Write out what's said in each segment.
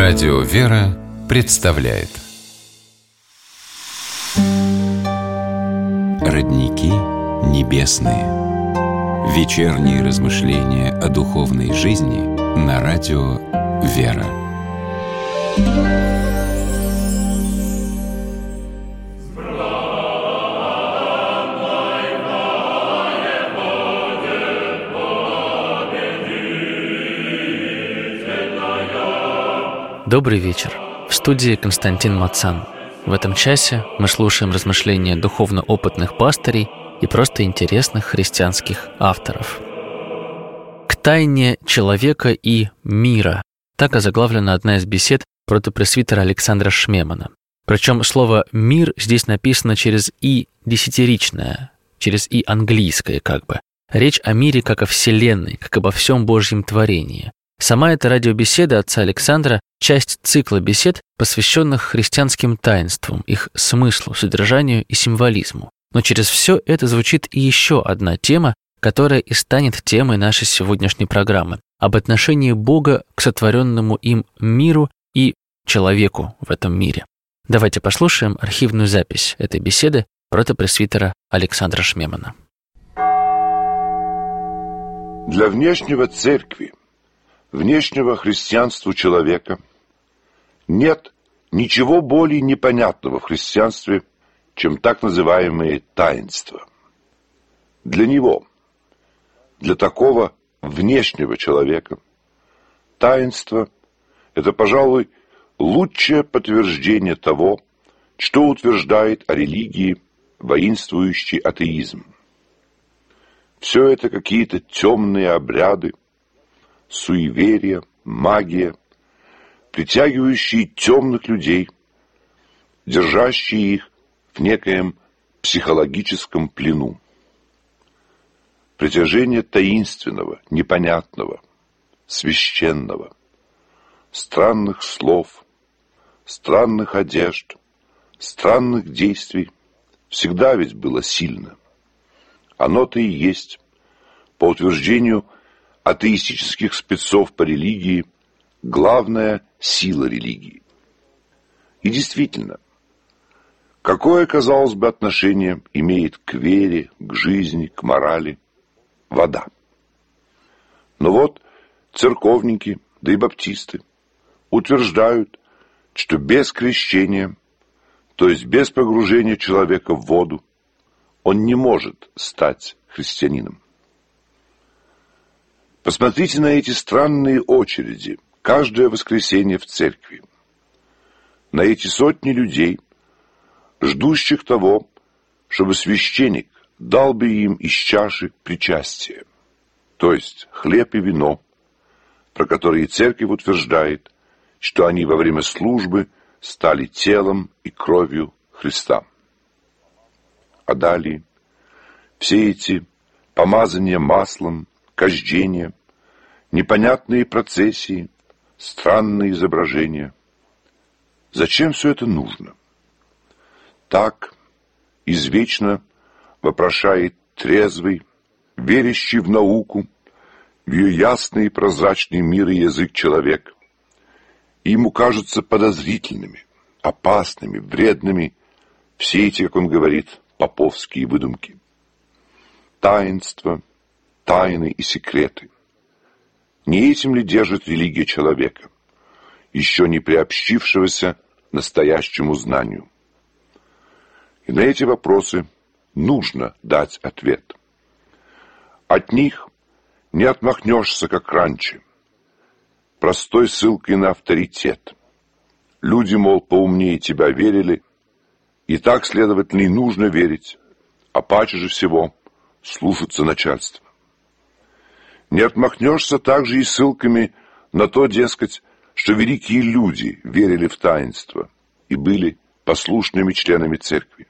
Радио «Вера» представляет Родники небесные. Вечерние размышления о духовной жизни на радио «Вера». Добрый вечер. В студии Константин Мацан. В этом часе мы слушаем размышления духовно опытных пастырей и просто интересных христианских авторов. «К тайне человека и мира» — так озаглавлена одна из бесед протопресвитера Александра Шмемана. Причем слово «мир» здесь написано через «и» десятиричное, через «и» английское как бы. Речь о мире как о вселенной, как обо всем Божьем творении. Сама эта радиобеседа отца Александра – часть цикла бесед, посвященных христианским таинствам, их смыслу, содержанию и символизму. Но через все это звучит и еще одна тема, которая и станет темой нашей сегодняшней программы – об отношении Бога к сотворенному им миру и человеку в этом мире. Давайте послушаем архивную запись этой беседы протопресвитера Александра Шмемана. Для внешнего церкви, внешнего христианству человека нет ничего более непонятного в христианстве, чем так называемые таинства. Для него, для такого внешнего человека, таинство – это, пожалуй, лучшее подтверждение того, что утверждает о религии воинствующий атеизм. Все это какие-то темные обряды, суеверия, магия, притягивающие темных людей, держащие их в некоем психологическом плену. Притяжение таинственного, непонятного, священного, странных слов, странных одежд, странных действий всегда ведь было сильно. Оно-то и есть, по утверждению атеистических спецов по религии, главная сила религии. И действительно, какое, казалось бы, отношение имеет к вере, к жизни, к морали вода? Но вот церковники, да и баптисты утверждают, что без крещения, то есть без погружения человека в воду, он не может стать христианином. Посмотрите на эти странные очереди каждое воскресенье в церкви. На эти сотни людей, ждущих того, чтобы священник дал бы им из чаши причастие, то есть хлеб и вино, про которые церковь утверждает, что они во время службы стали телом и кровью Христа. А далее все эти помазания маслом, кождения, непонятные процессии, странные изображения. Зачем все это нужно? Так извечно вопрошает трезвый, верящий в науку, в ее ясный и прозрачный мир и язык человек. И ему кажутся подозрительными, опасными, вредными все эти, как он говорит, поповские выдумки. Таинства, тайны и секреты. Не этим ли держит религия человека, еще не приобщившегося настоящему знанию? И на эти вопросы нужно дать ответ. От них не отмахнешься, как раньше, простой ссылкой на авторитет. Люди, мол, поумнее тебя верили, и так, следовательно, и нужно верить, а паче же всего слушаться начальства. Не отмахнешься также и ссылками на то, дескать, что великие люди верили в таинство и были послушными членами церкви.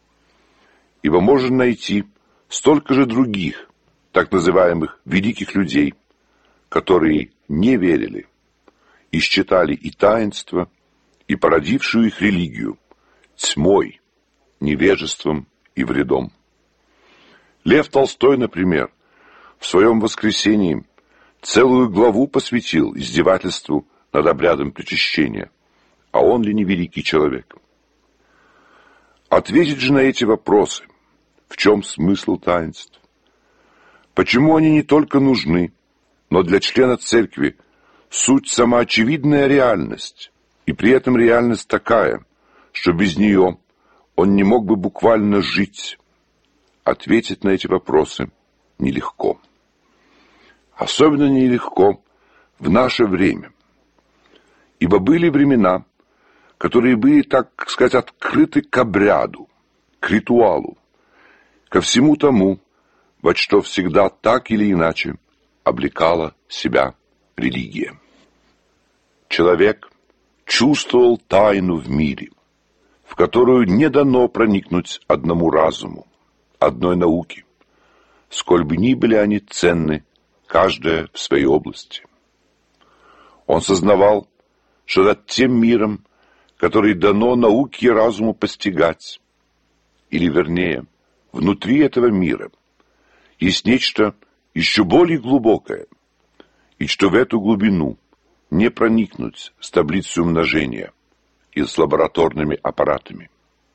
Ибо можно найти столько же других, так называемых великих людей, которые не верили и считали и таинство, и породившую их религию тьмой, невежеством и вредом. Лев Толстой, например, в своем «Воскресении» целую главу посвятил издевательству над обрядом причащения, а он ли не великий человек? Ответить же на эти вопросы, в чем смысл таинств? Почему они не только нужны, но для члена церкви суть самоочевидная реальность, и при этом реальность такая, что без нее он не мог бы буквально жить? Ответить на эти вопросы нелегко. Особенно нелегко в наше время. Ибо были времена, которые были, так сказать, открыты к обряду, к ритуалу, ко всему тому, во что всегда так или иначе облекала себя религия. Человек чувствовал тайну в мире, в которую не дано проникнуть одному разуму, одной науке, сколь бы ни были они ценны, каждая в своей области. Он сознавал, что над тем миром, который дано науке и разуму постигать, или, вернее, внутри этого мира, есть нечто еще более глубокое, и что в эту глубину не проникнуть с таблицей умножения и с лабораторными аппаратами.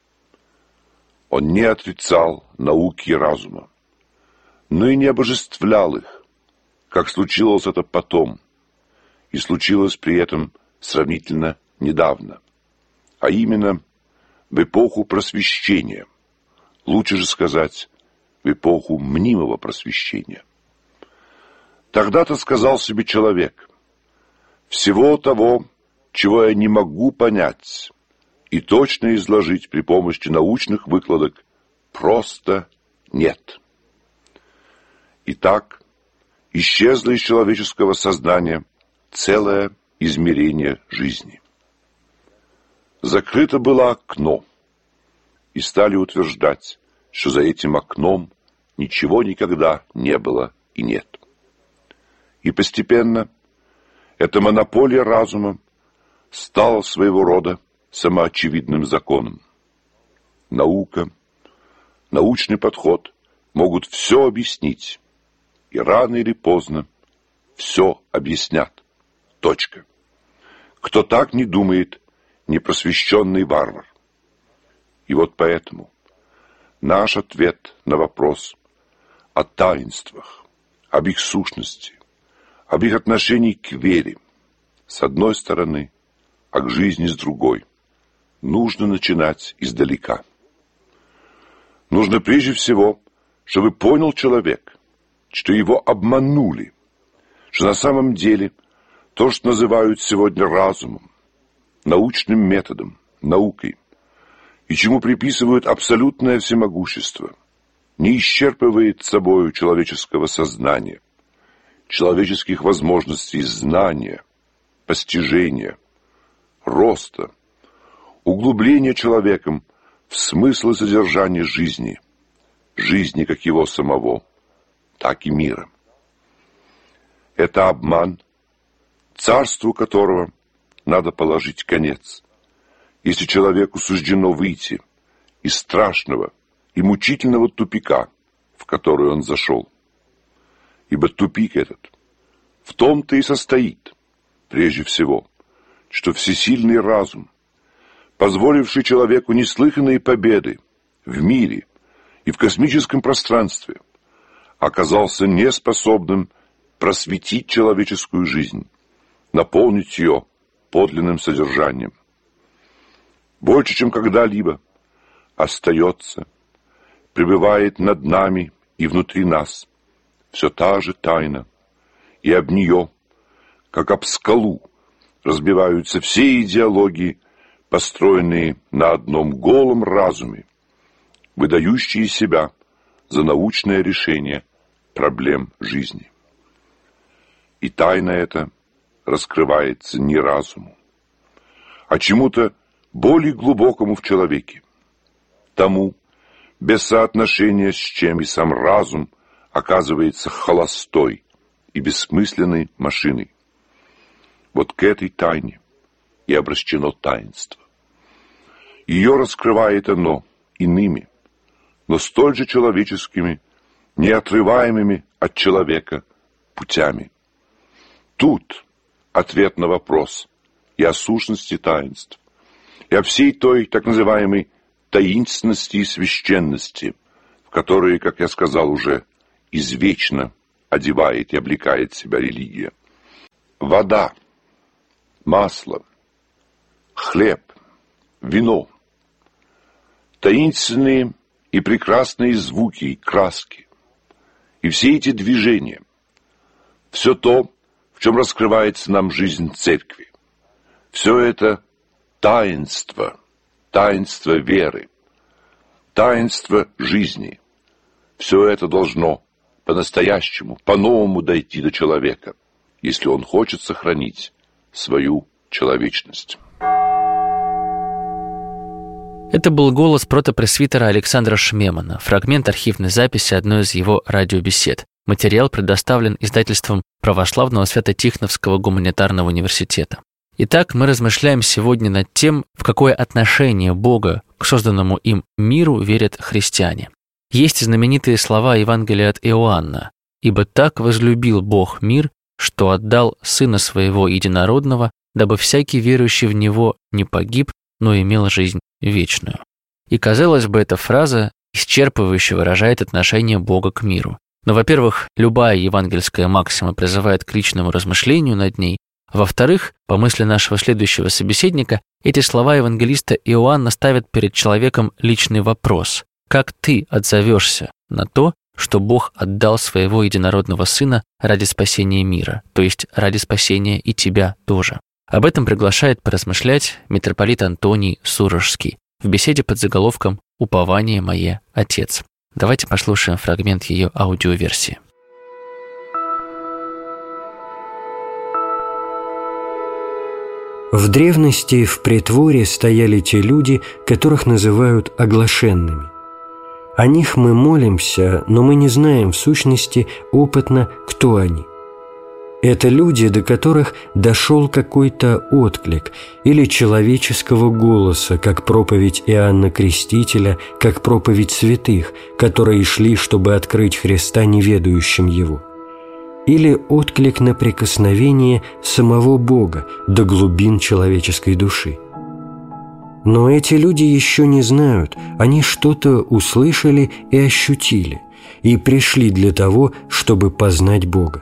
Он не отрицал науки и разума, но и не обожествлял их, как случилось это потом, и случилось при этом сравнительно недавно, а именно в эпоху просвещения, лучше же сказать, в эпоху мнимого просвещения. Тогда-то сказал себе человек: всего того, чего я не могу понять и точно изложить при помощи научных выкладок, просто нет. Итак, исчезло из человеческого сознания целое измерение жизни. Закрыто было окно, и стали утверждать, что за этим окном ничего никогда не было и нет. И постепенно эта монополия разума стала своего рода самоочевидным законом. Наука, научный подход могут все объяснить, и рано или поздно все объяснят. Точка. Кто так не думает, непросвещенный варвар. И вот поэтому наш ответ на вопрос о таинствах, об их сущности, об их отношении к вере, с одной стороны, а к жизни с другой, нужно начинать издалека. Нужно прежде всего, чтобы понял человек, что его обманули, что на самом деле то, что называют сегодня разумом, научным методом, наукой, и чему приписывают абсолютное всемогущество, не исчерпывает собою человеческого сознания, человеческих возможностей знания, постижения, роста, углубления человеком в смысл и содержание жизни, жизни как его самого, так и мира. Это обман, царству которого надо положить конец, если человеку суждено выйти из страшного и мучительного тупика, в который он зашел. Ибо тупик этот в том-то и состоит, прежде всего, что всесильный разум, позволивший человеку неслыханные победы в мире и в космическом пространстве, оказался неспособным просветить человеческую жизнь, наполнить ее подлинным содержанием. Больше, чем когда-либо, остается, пребывает над нами и внутри нас все та же тайна, и об нее, как об скалу, разбиваются все идеологии, построенные на одном голом разуме, выдающие себя за научное решение проблем жизни. И тайна эта раскрывается не разуму, а чему-то более глубокому в человеке, тому, без соотношения с чем и сам разум оказывается холостой и бессмысленной машиной. Вот к этой тайне и обращено таинство. Ее раскрывает оно иными, но столь же человеческими, неотрываемыми от человека путями. Тут ответ на вопрос, и о сущности таинств, и о всей той так называемой таинственности и священности, в которые, как я сказал уже, извечно одевает и облекает себя религия. Вода, масло, хлеб, вино, таинственные и прекрасные звуки и краски, и все эти движения, все то, в чем раскрывается нам жизнь Церкви, все это таинство, таинство веры, таинство жизни, все это должно по-настоящему, по-новому дойти до человека, если он хочет сохранить свою человечность. Это был голос протопресвитера Александра Шмемана, фрагмент архивной записи одной из его радиобесед. Материал предоставлен издательством Православного Свято-Тихоновского гуманитарного университета. Итак, мы размышляем сегодня над тем, в какое отношение Бога к созданному им миру верят христиане. Есть знаменитые слова Евангелия от Иоанна: «Ибо так возлюбил Бог мир, что отдал Сына Своего Единородного, дабы всякий верующий в Него не погиб, но имел жизнь вечную». И, казалось бы, эта фраза исчерпывающе выражает отношение Бога к миру. Но, во-первых, любая евангельская максима призывает к личному размышлению над ней, а во-вторых, по мысли нашего следующего собеседника, эти слова евангелиста Иоанна ставят перед человеком личный вопрос: как ты отзовешься на то, что Бог отдал Своего Единородного Сына ради спасения мира, то есть ради спасения и тебя тоже? Об этом приглашает поразмышлять митрополит Антоний Сурожский в беседе под заголовком «Упование мое, Отец». Давайте послушаем фрагмент ее аудиоверсии. В древности в притворе стояли те люди, которых называют оглашенными. О них мы молимся, но мы не знаем в сущности опытно, кто они. Это люди, до которых дошел какой-то отклик или человеческого голоса, как проповедь Иоанна Крестителя, как проповедь святых, которые шли, чтобы открыть Христа неведающим Его, или отклик на прикосновение самого Бога до глубин человеческой души. Но эти люди еще не знают, они что-то услышали и ощутили, и пришли для того, чтобы познать Бога.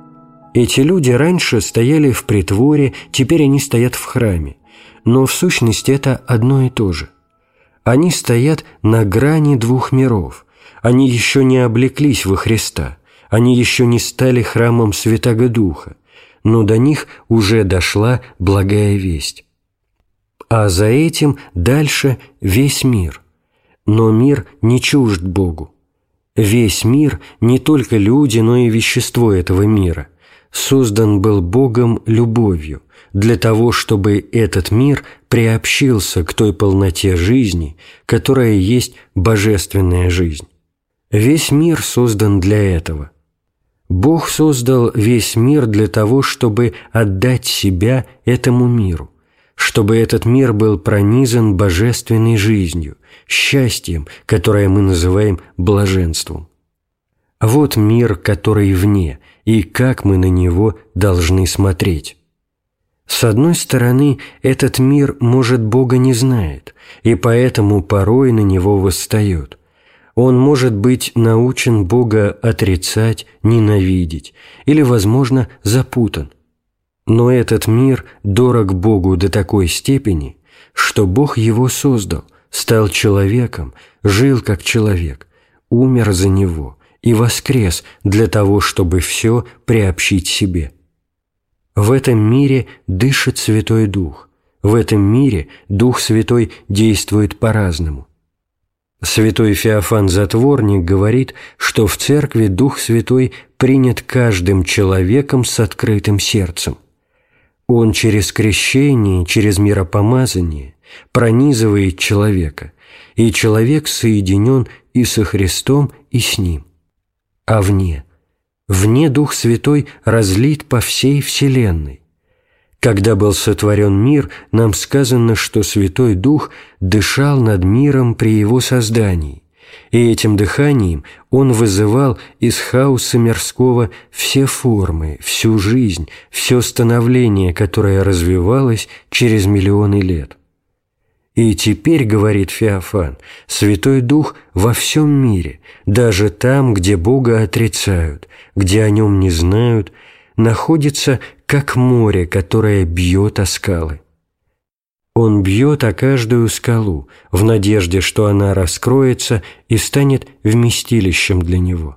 Эти люди раньше стояли в притворе, теперь они стоят в храме, но в сущности это одно и то же. Они стоят на грани двух миров, они еще не облеклись во Христа, они еще не стали храмом Святаго Духа, но до них уже дошла благая весть. А за этим дальше весь мир. Но мир не чужд Богу. Весь мир, не только люди, но и вещество этого мира, создан был Богом любовью, для того, чтобы этот мир приобщился к той полноте жизни, которая есть божественная жизнь. Весь мир создан для этого. Бог создал весь мир для того, чтобы отдать себя этому миру, чтобы этот мир был пронизан божественной жизнью, счастьем, которое мы называем блаженством. Вот мир, который вне, и как мы на него должны смотреть. С одной стороны, этот мир, может, Бога не знает, и поэтому порой на него восстает. Он может быть научен Бога отрицать, ненавидеть или, возможно, запутан. Но этот мир дорог Богу до такой степени, что Бог его создал, стал человеком, жил как человек, умер за него и воскрес для того, чтобы все приобщить себе. В этом мире дышит Святой Дух. В этом мире Дух Святой действует по-разному. Святой Феофан Затворник говорит, что в Церкви Дух Святой принят каждым человеком с открытым сердцем. Он через крещение, через миропомазание пронизывает человека, и человек соединен и со Христом, и с Ним. А вне Дух Святой разлит по всей вселенной. Когда был сотворен мир, нам сказано, что Святой Дух дышал над миром при его создании, и этим дыханием он вызывал из хаоса мирского все формы, всю жизнь, все становление, которое развивалось через миллионы лет. И теперь, говорит Феофан, Святой Дух во всем мире, даже там, где Бога отрицают, где о Нем не знают, находится как море, которое бьет о скалы. Он бьет о каждую скалу в надежде, что она раскроется и станет вместилищем для него.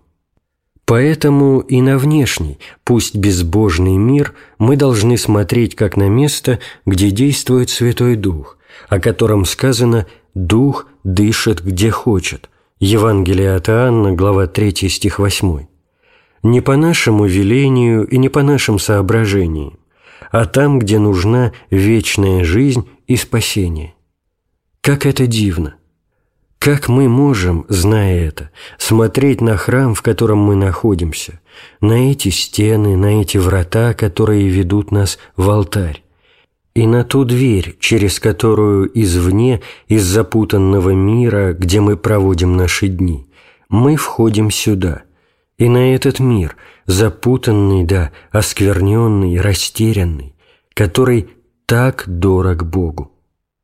Поэтому и на внешний, пусть безбожный мир мы должны смотреть как на место, где действует Святой Дух, о котором сказано «Дух дышит, где хочет». Евангелие от Иоанна, глава 3, стих 8. Не по нашему велению и не по нашим соображениям, а там, где нужна вечная жизнь и спасение. Как это дивно! Как мы можем, зная это, смотреть на храм, в котором мы находимся, на эти стены, на эти врата, которые ведут нас в алтарь, и на ту дверь, через которую извне, из запутанного мира, где мы проводим наши дни, мы входим сюда, и на этот мир, запутанный, да, оскверненный, растерянный, который так дорог Богу.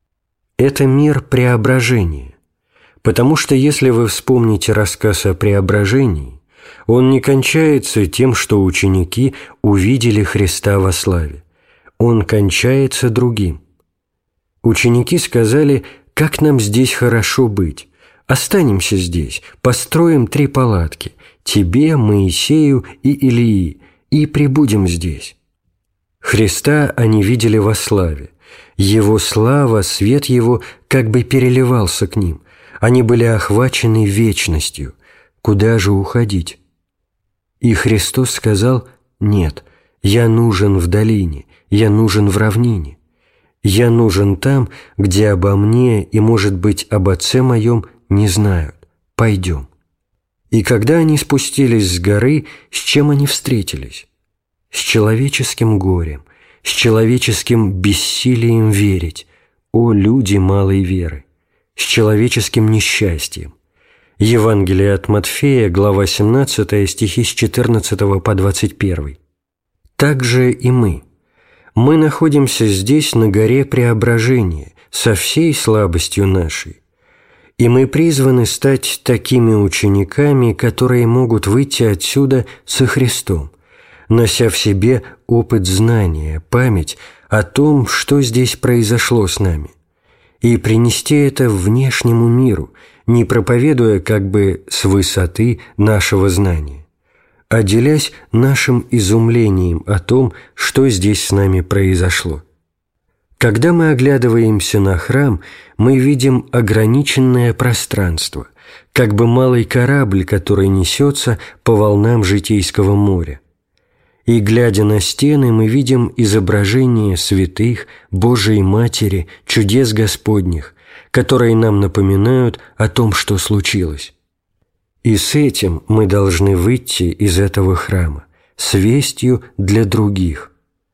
Это мир преображения, потому что если вы вспомните рассказ о преображении, он не кончается тем, что ученики увидели Христа во славе. Он кончается другим. Ученики сказали: «Как нам здесь хорошо быть! Останемся здесь, построим 3 палатки, тебе, Моисею и Илии, и пребудем здесь». Христа они видели во славе. Его слава, свет Его как бы переливался к ним. Они были охвачены вечностью. Куда же уходить? И Христос сказал: «Нет, я нужен в долине, я нужен в равнине. Я нужен там, где обо мне и, может быть, об Отце Моем не знают. Пойдем». И когда они спустились с горы, с чем они встретились? С человеческим горем, с человеческим бессилием верить, о люди малой веры, с человеческим несчастьем. Евангелие от Матфея, глава 17, стихи с 14 по 21. Так же и мы. Мы находимся здесь, на горе Преображения, со всей слабостью нашей. И мы призваны стать такими учениками, которые могут выйти отсюда со Христом, нося в себе опыт знания, память о том, что здесь произошло с нами, и принести это внешнему миру, не проповедуя как бы с высоты нашего знания, а делясь нашим изумлением о том, что здесь с нами произошло. Когда мы оглядываемся на храм, мы видим ограниченное пространство, как бы малый корабль, который несется по волнам житейского моря. И, глядя на стены, мы видим изображения святых, Божией Матери, чудес Господних, которые нам напоминают о том, что случилось. И с этим мы должны выйти из этого храма, с вестью для других.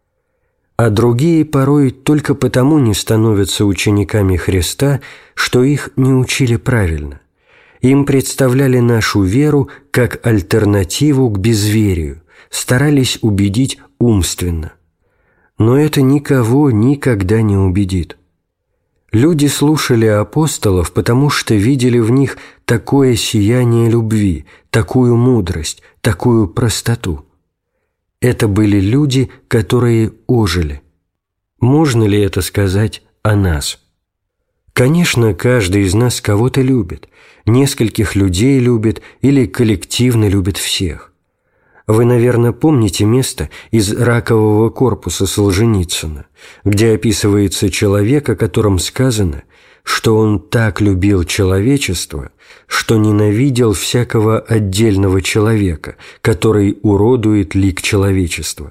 А другие порой только потому не становятся учениками Христа, что их не учили правильно. Им представляли нашу веру как альтернативу к безверию, старались убедить умственно. Но это никого никогда не убедит. Люди слушали апостолов, потому что видели в них такое сияние любви, такую мудрость, такую простоту. Это были люди, которые ожили. Можно ли это сказать о нас? Конечно, каждый из нас кого-то любит, нескольких людей любит или коллективно любит всех. Вы, наверное, помните место из «Ракового корпуса» Солженицына, где описывается человек, о котором сказано, что он так любил человечество, что ненавидел всякого отдельного человека, который уродует лик человечества.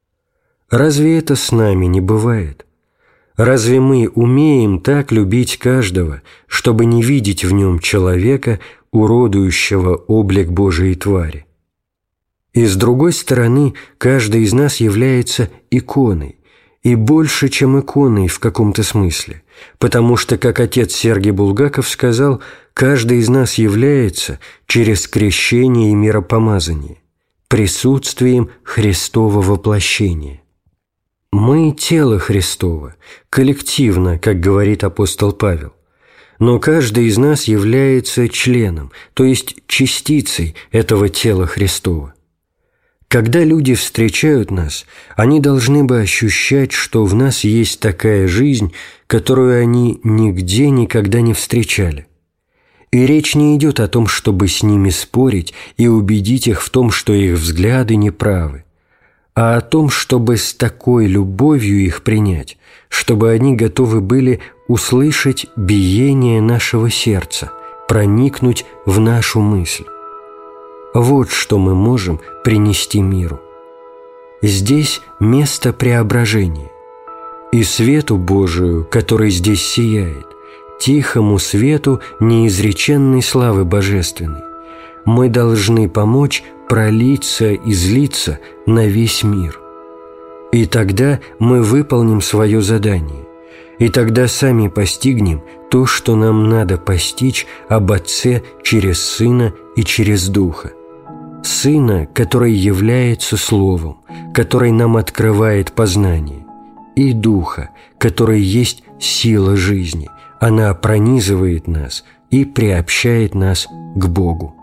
Разве это с нами не бывает? Разве мы умеем так любить каждого, чтобы не видеть в нем человека, уродующего облик Божией твари? И с другой стороны, каждый из нас является иконой, и больше, чем иконой в каком-то смысле, потому что, как отец Сергий Булгаков сказал, каждый из нас является через крещение и миропомазание присутствием Христова воплощения. Мы – тело Христово, коллективно, как говорит апостол Павел, но каждый из нас является членом, то есть частицей этого тела Христова. Когда люди встречают нас, они должны бы ощущать, что в нас есть такая жизнь, которую они нигде никогда не встречали. И речь не идет о том, чтобы с ними спорить и убедить их в том, что их взгляды неправы, а о том, чтобы с такой любовью их принять, чтобы они готовы были услышать биение нашего сердца, проникнуть в нашу мысль. Вот что мы можем принести миру. Здесь место преображения, и свету Божию, который здесь сияет, тихому свету неизреченной славы божественной, мы должны помочь пролиться и излиться на весь мир. И тогда мы выполним свое задание, и тогда сами постигнем то, что нам надо постичь об Отце через Сына и через Духа. Сына, который является Словом, который нам открывает познание, и Духа, который есть сила жизни. Она пронизывает нас и приобщает нас к Богу.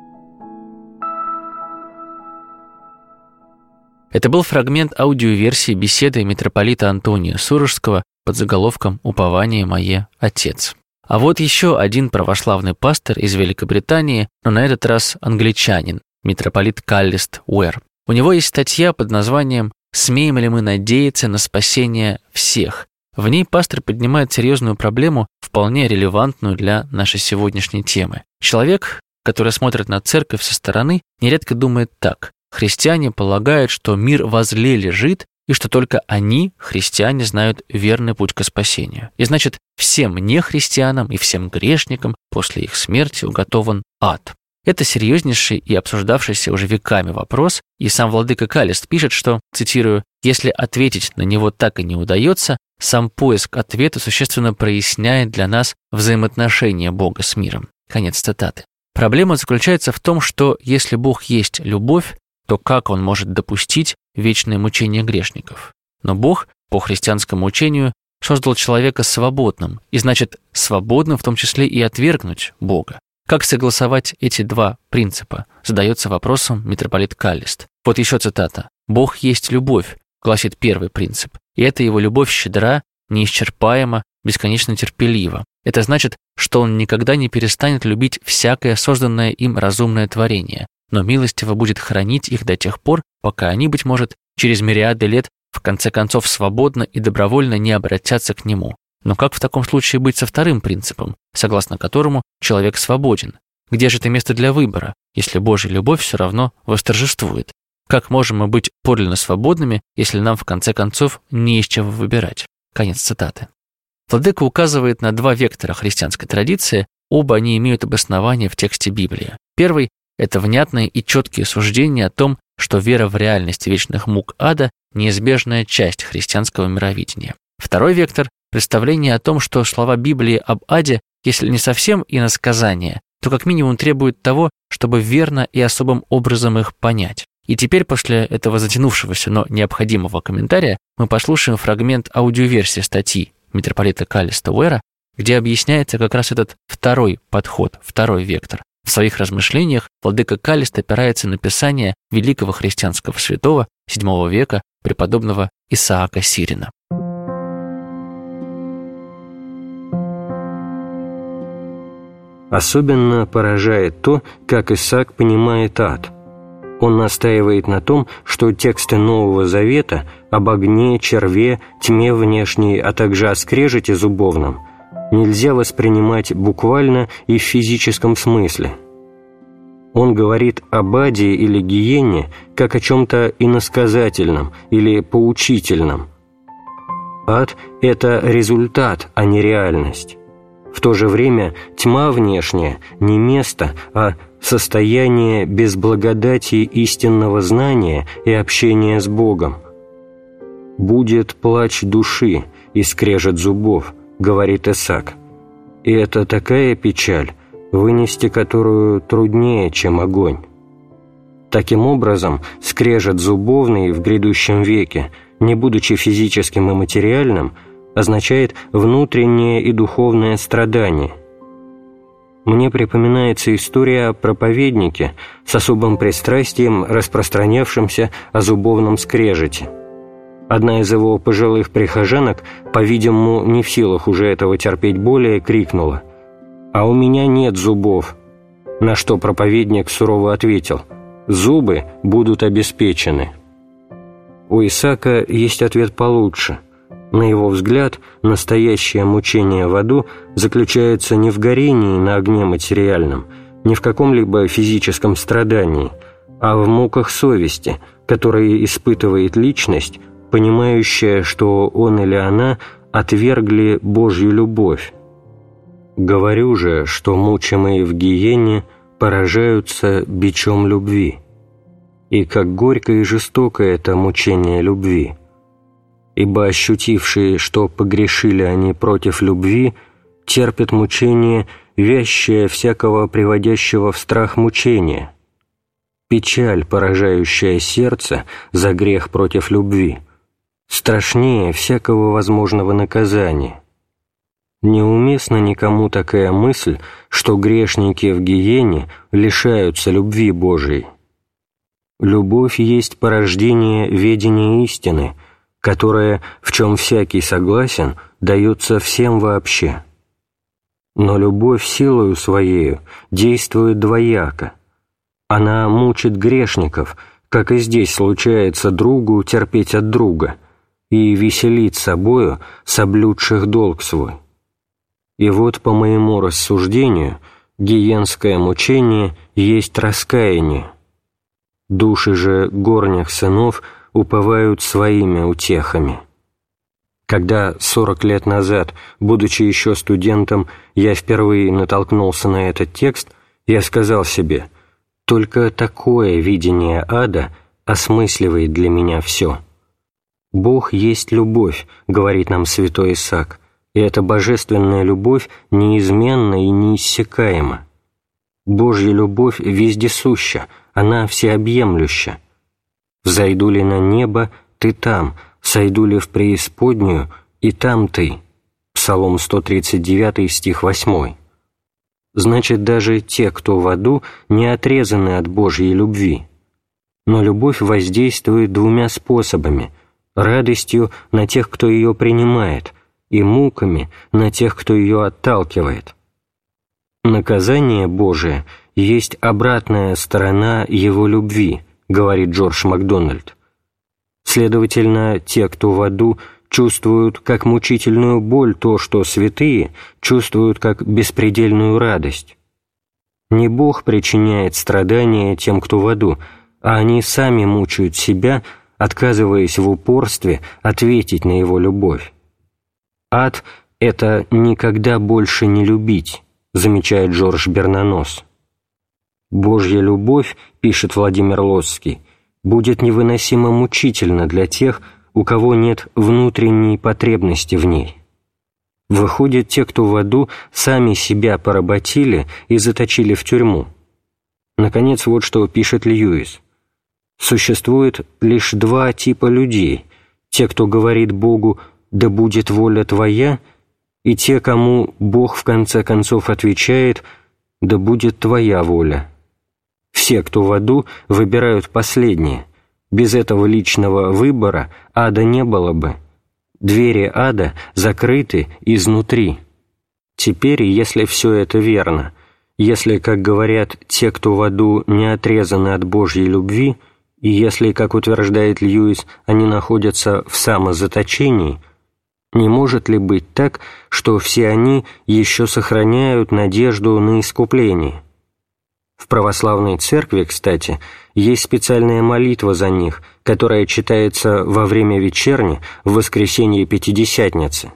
Это был фрагмент аудиоверсии беседы митрополита Антония Сурожского под заголовком «Упование мое, Отец». А вот еще один православный пастор из Великобритании, но на этот раз англичанин, митрополит Каллист Уэр. У него есть статья под названием «Смеем ли мы надеяться на спасение всех?». В ней пастор поднимает серьезную проблему, вполне релевантную для нашей сегодняшней темы. Человек, который смотрит на церковь со стороны, нередко думает так: христиане полагают, что мир возле лежит, и что только они, христиане, знают верный путь к спасению. И значит, всем нехристианам и всем грешникам после их смерти уготован ад. Это серьезнейший и обсуждавшийся уже веками вопрос, и сам владыка Каллист пишет, что, цитирую, «если ответить на него так и не удается, сам поиск ответа существенно проясняет для нас взаимоотношения Бога с миром». Конец цитаты. Проблема заключается в том, что если Бог есть любовь, то как Он может допустить вечное мучение грешников? Но Бог, по христианскому учению, создал человека свободным, и значит, свободным в том числе и отвергнуть Бога. Как согласовать эти два принципа, задается вопросом митрополит Каллист. Вот еще цитата. «Бог есть любовь», гласит первый принцип, и эта его любовь щедра, неисчерпаема, бесконечно терпелива. Это значит, что он никогда не перестанет любить всякое созданное им разумное творение, но милостиво будет хранить их до тех пор, пока они, быть может, через мириады лет в конце концов свободно и добровольно не обратятся к нему. Но как в таком случае быть со вторым принципом, согласно которому человек свободен? Где же это место для выбора, если Божья любовь все равно восторжествует? Как можем мы быть подлинно свободными, если нам в конце концов не из чего выбирать? Конец цитаты. Владыка указывает на два вектора христианской традиции, оба они имеют обоснование в тексте Библии. Первый – это внятные и четкие суждения о том, что вера в реальность вечных мук ада – неизбежная часть христианского мировидения. Второй вектор – представление о том, что слова Библии об аде, если не совсем иносказания, то как минимум требуют того, чтобы верно и особым образом их понять. И теперь после этого затянувшегося, но необходимого комментария мы послушаем фрагмент аудиоверсии статьи митрополита Каллиста Уэра, где объясняется как раз этот второй подход, второй вектор. В своих размышлениях владыка Каллист опирается на писание великого христианского святого VII века преподобного Исаака Сирина. Особенно поражает то, как Исаак понимает ад. Он настаивает на том, что тексты Нового Завета об огне, черве, тьме внешней, а также о скрежете зубовном нельзя воспринимать буквально и в физическом смысле. Он говорит об аде или гиене как о чем-то иносказательном или поучительном. Ад – это результат, а не реальность. В то же время тьма внешняя не место, а состояние без благодати истинного знания и общения с Богом. «Будет плач души и скрежет зубов», говорит Исаак. И это такая печаль, вынести которую труднее, чем огонь. Таким образом, скрежет зубовный в грядущем веке, не будучи физическим и материальным, означает внутреннее и духовное страдание. Мне припоминается история о проповеднике с особым пристрастием, распространявшимся о зубовном скрежете. Одна из его пожилых прихожанок, по-видимому, не в силах уже этого терпеть более, крикнула: «А у меня нет зубов», на что проповедник сурово ответил: «Зубы будут обеспечены». У Исаака есть ответ получше. На его взгляд, настоящее мучение в аду заключается не в горении на огне материальном, не в каком-либо физическом страдании, а в муках совести, которые испытывает личность, понимающая, что он или она отвергли Божью любовь. «Говорю же, что мучимые в гиене поражаются бичом любви. И как горько и жестоко это мучение любви. Ибо ощутившие, что погрешили они против любви, терпят мучение, вящее всякого приводящего в страх мучения. Печаль, поражающая сердце за грех против любви, страшнее всякого возможного наказания. Неуместна никому такая мысль, что грешники в гиене лишаются любви Божией. Любовь есть порождение ведения истины, которое, в чем всякий согласен, дается всем вообще. Но любовь силою своею действует двояко. Она мучит грешников, как и здесь случается другу терпеть от друга, и веселит собою соблюдших долг свой. И вот, по моему рассуждению, гиенское мучение есть раскаяние. Души же горних сынов уповают своими утехами. Когда 40 лет назад, будучи еще студентом, я впервые натолкнулся на этот текст, я сказал себе: только такое видение ада осмысливает для меня все. «Бог есть любовь», — говорит нам святой Исаак, и эта божественная любовь неизменна и неиссякаема. Божья любовь вездесуща, она всеобъемлюща. «Взойду ли на небо, ты там, сойду ли в преисподнюю, и там ты». Псалом 139, стих 8. Значит, даже те, кто в аду, не отрезаны от Божьей любви. Но любовь воздействует двумя способами: радостью на тех, кто ее принимает, и муками на тех, кто ее отталкивает. Наказание Божие есть обратная сторона его любви, говорит Джордж Макдональд. Следовательно, те, кто в аду, чувствуют как мучительную боль то, что святые чувствуют как беспредельную радость. Не Бог причиняет страдания тем, кто в аду, а они сами мучают себя, отказываясь в упорстве ответить на его любовь. Ад — это никогда больше не любить, замечает Жорж Бернанос. Божья любовь, пишет Владимир Лосский, будет невыносимо мучительна для тех, у кого нет внутренней потребности в ней. Выходит, те, кто в аду, сами себя поработили и заточили в тюрьму. Наконец, вот что пишет Льюис. Существует лишь два типа людей: те, кто говорит Богу «да будет воля твоя», и те, кому Бог в конце концов отвечает «да будет твоя воля». Все, кто в аду, выбирают последнее. Без этого личного выбора ада не было бы. Двери ада закрыты изнутри. Теперь, если все это верно, если, как говорят, те, кто в аду, не отрезаны от Божьей любви, и если, как утверждает Льюис, они находятся в самозаточении, не может ли быть так, что все они еще сохраняют надежду на искупление? В православной церкви, кстати, есть специальная молитва за них, которая читается во время вечерни в воскресенье Пятидесятницы.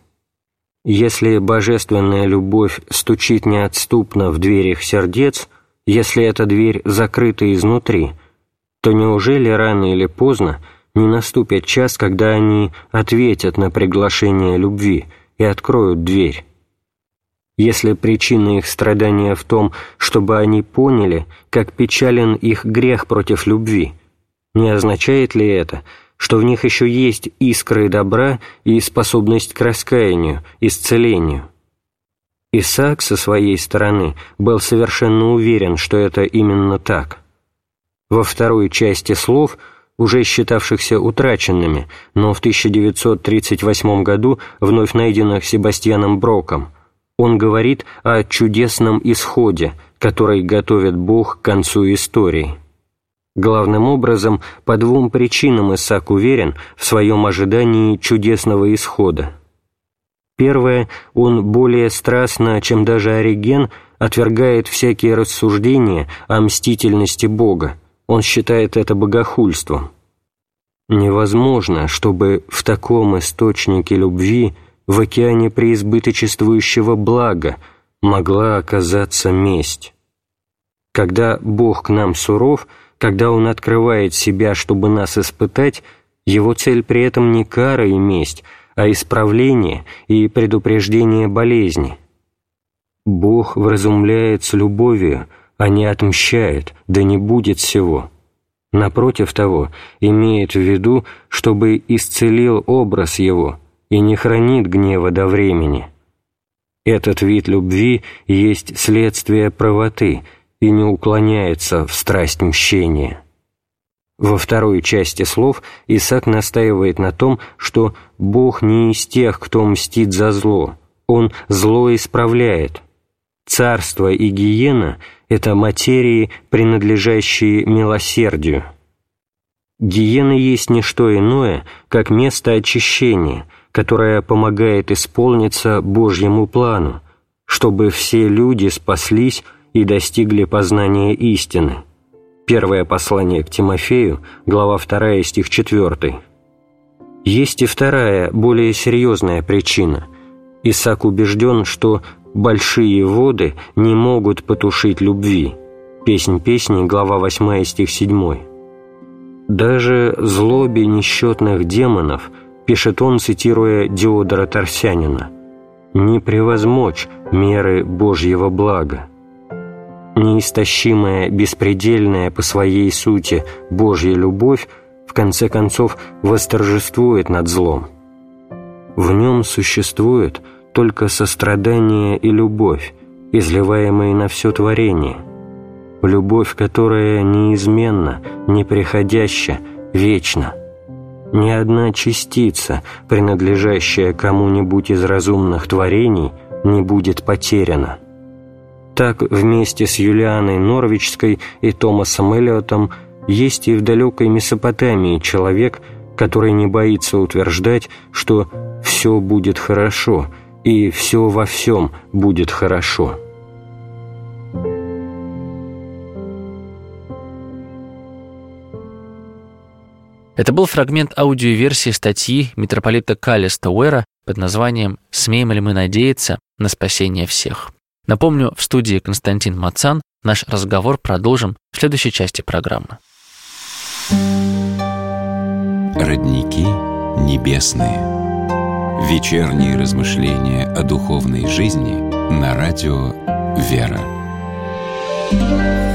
Если божественная любовь стучит неотступно в дверях сердец, если эта дверь закрыта изнутри, то неужели рано или поздно не наступит час, когда они ответят на приглашение любви и откроют дверь. Если причина их страдания в том, чтобы они поняли, как печален их грех против любви, не означает ли это, что в них еще есть искры добра и способность к раскаянию, исцелению? Исаак со своей стороны был совершенно уверен, что это именно так. Во второй части слов, уже считавшихся утраченными, но в 1938 году вновь найденных Себастьяном Броком, он говорит о чудесном исходе, который готовит Бог к концу истории. Главным образом, по двум причинам Исаак уверен в своем ожидании чудесного исхода. Первое, он более страстно, чем даже Ориген, отвергает всякие рассуждения о мстительности Бога. Он считает это богохульством. Невозможно, чтобы в таком источнике любви, в океане преизбыточествующего блага, могла оказаться месть. Когда Бог к нам суров, когда Он открывает себя, чтобы нас испытать, Его цель при этом не кара и месть, а исправление и предупреждение болезни. Бог вразумляет с любовью, а не отмщает, да не будет сего. Напротив того, имеет в виду, чтобы исцелил образ Его и не хранит гнева до времени. Этот вид любви есть следствие правоты и не уклоняется в страсть мщения. Во второй части слов Исаак настаивает на том, что Бог не из тех, кто мстит за зло, Он зло исправляет. Царство и гиена – это материи, принадлежащие милосердию. Гиена есть не что иное, как место очищения, которое помогает исполниться Божьему плану, чтобы все люди спаслись и достигли познания истины. Первое послание к Тимофею, глава 2, стих 4. Есть и вторая, более серьезная причина. Исаак убежден, что большие воды не могут потушить любви. Песнь песней, глава 8, стих 7. Даже злобе несчетных демонов, пишет он, цитируя Диодора Тарсянина, не превозмочь меры Божьего блага. Неистощимая, беспредельная по своей сути Божья любовь в конце концов восторжествует над злом. В нем существует только сострадание и любовь, изливаемые на все творение, любовь, которая неизменна, неприходяща, вечна. Ни одна частица, принадлежащая кому-нибудь из разумных творений, не будет потеряна. Так вместе с Юлианой Норвичской и Томасом Эллиотом есть и в далекой Месопотамии человек, который не боится утверждать, что «все будет хорошо» и «все во всем будет хорошо». Это был фрагмент аудиоверсии статьи митрополита Каллиста Уэра под названием «Смеем ли мы надеяться на спасение всех?». Напомню, в студии Константин Мацан. Наш разговор продолжим в следующей части программы. Родники небесные. Вечерние размышления о духовной жизни на радио «Вера».